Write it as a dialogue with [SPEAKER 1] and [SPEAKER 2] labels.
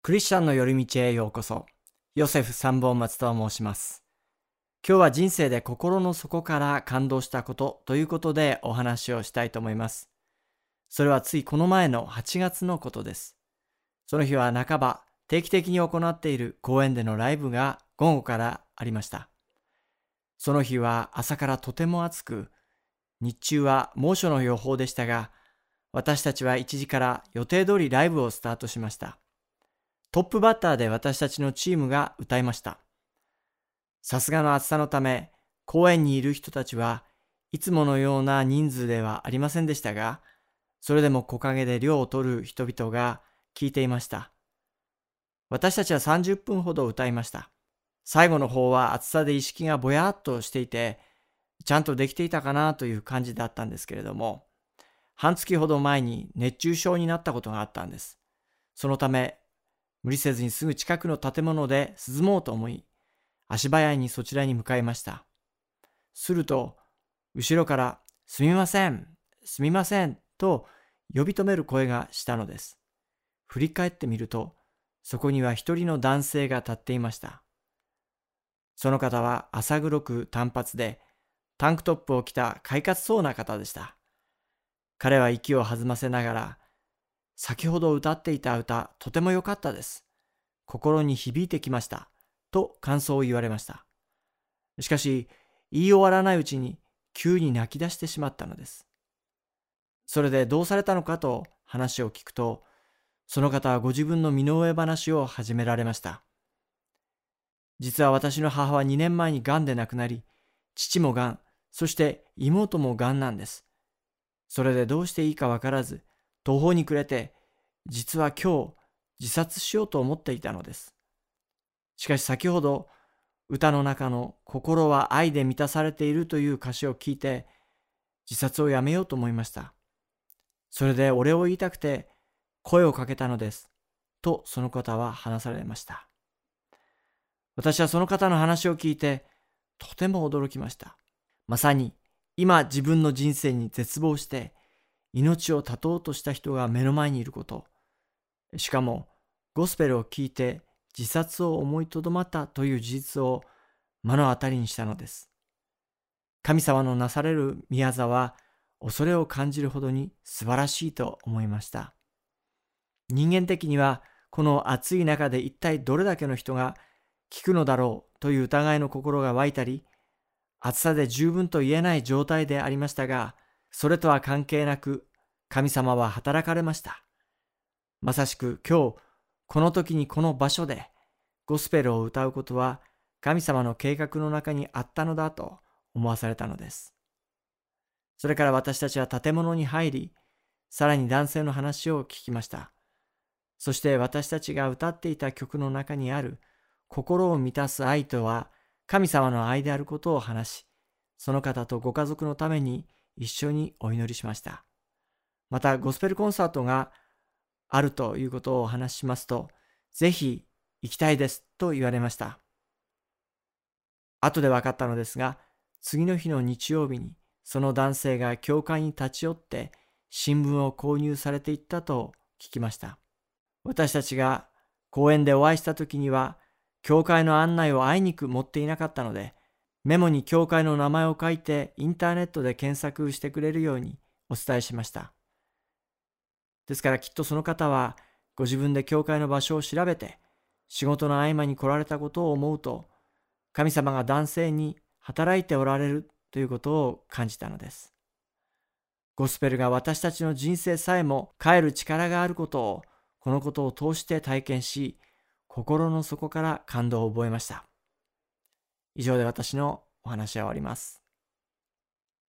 [SPEAKER 1] クリスチャンの寄り道へようこそ。ヨセフ三本松と申します。今日は人生で心の底から感動したことということでお話をしたいと思います。それはついこの前の8月のことです。その日は半ば定期的に行っている公園でのライブが午後からありました。その日は朝からとても暑く、日中は猛暑の予報でしたが、私たちは1時から予定通りライブをスタートしました。トップバッターで私たちのチームが歌いました。さすがの暑さのため、公園にいる人たちはいつものような人数ではありませんでしたが、それでも木陰で涼を取る人々が聞いていました。私たちは30分ほど歌いました。最後の方は暑さで意識がぼやっとしていて、ちゃんとできていたかなという感じだったんですけれども、半月ほど前に熱中症になったことがあったんです。そのため、無理せずにすぐ近くの建物で涼もうと思い、足早にそちらに向かいました。すると、後ろから、すみません、すみません、と呼び止める声がしたのです。振り返ってみると、そこには一人の男性が立っていました。その方は浅黒く短髪で、タンクトップを着た快活そうな方でした。彼は息を弾ませながら、先ほど歌っていた歌、とても良かったです。心に響いてきました。と感想を言われました。しかし、言い終わらないうちに急に泣き出してしまったのです。それでどうされたのかと話を聞くと、その方はご自分の身の上話を始められました。実は私の母は2年前に癌で亡くなり、父も癌、そして妹も癌なんです。それでどうしていいかわからず、途方に暮れて、実は今日自殺しようと思っていたのです。しかし先ほど歌の中の心は愛で満たされているという歌詞を聞いて、自殺をやめようと思いました。それでお礼を言いたくて声をかけたのです。とその方は話されました。私はその方の話を聞いてとても驚きました。まさに今自分の人生に絶望して命を絶とうとした人が目の前にいること、しかもゴスペルを聞いて自殺を思いとどまったという事実を目の当たりにしたのです。神様のなされる宮座は恐れを感じるほどに素晴らしいと思いました。人間的にはこの暑い中で一体どれだけの人が聞くのだろうという疑いの心が湧いたり、暑さで十分と言えない状態でありましたが、それとは関係なく神様は働かれました。まさしく今日この時にこの場所でゴスペルを歌うことは神様の計画の中にあったのだと思わされたのです。それから私たちは建物に入り、さらに男性の話を聞きました。そして私たちが歌っていた曲の中にある心を満たす愛とは神様の愛であることを話し、その方とご家族のために一緒にお祈りしました。またゴスペルコンサートがあるということをお話ししますと、ぜひ行きたいですと言われました。後で分かったのですが、次の日の日曜日にその男性が教会に立ち寄って新聞を購入されていったと聞きました。私たちが公園でお会いした時には、教会の案内をあいにく持っていなかったので、メモに教会の名前を書いてインターネットで検索してくれるようにお伝えしました。ですからきっとその方はご自分で教会の場所を調べて仕事の合間に来られたことを思うと、神様が男性に働いておられるということを感じたのです。ゴスペルが私たちの人生さえも変える力があることを、このことを通して体験し、心の底から感動を覚えました。以上で私のお話は終わります。